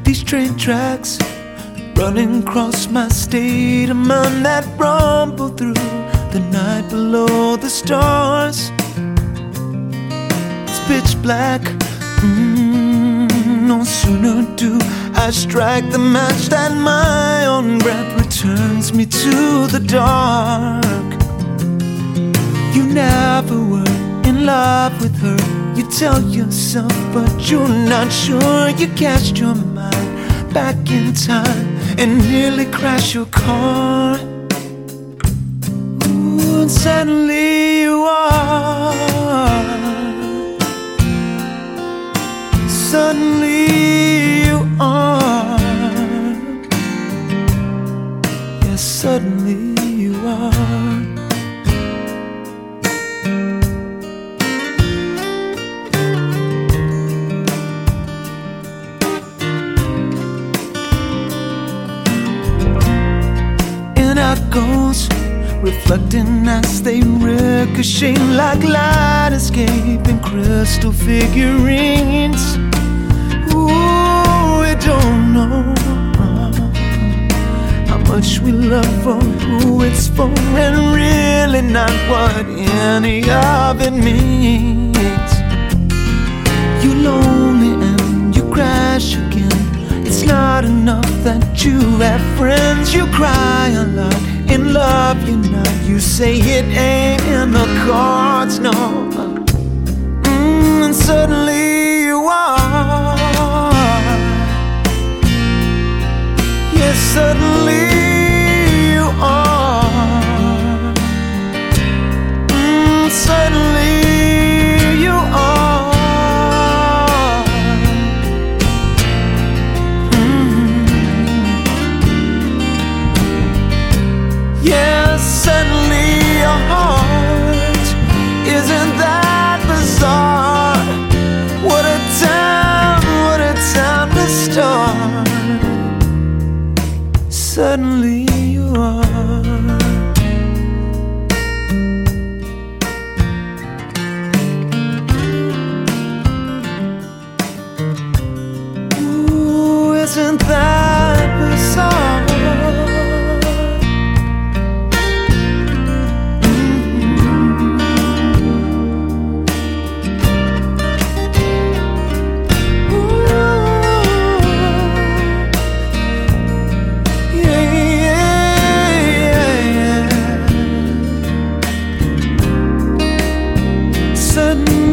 These train tracks running across my state of mind that rumble through the night below the stars. It's pitch black. No sooner do I strike the match that my own breath returns me to the dark. You never were in love with her, you tell yourself, but you're not sure. You cast your mind back in time and nearly crash your car. Ooh, and suddenly you are. Suddenly you are. Yes, suddenly you are. Goes reflecting as they ricochet like light escaping crystal figurines. Ooh, we don't know how much we love or who it's for, and really not what any of it means. You're lonely and you crash again. It's not enough that you have friends. You cry a lot. In love you're not. You say it ain't in the cards, no. And suddenly you are. Yes, suddenly you are. Suddenly you are. Yes, suddenly your heart. Isn't that bizarre? What a time to start. Suddenly you are. Ooh, isn't that bizarre? Suddenly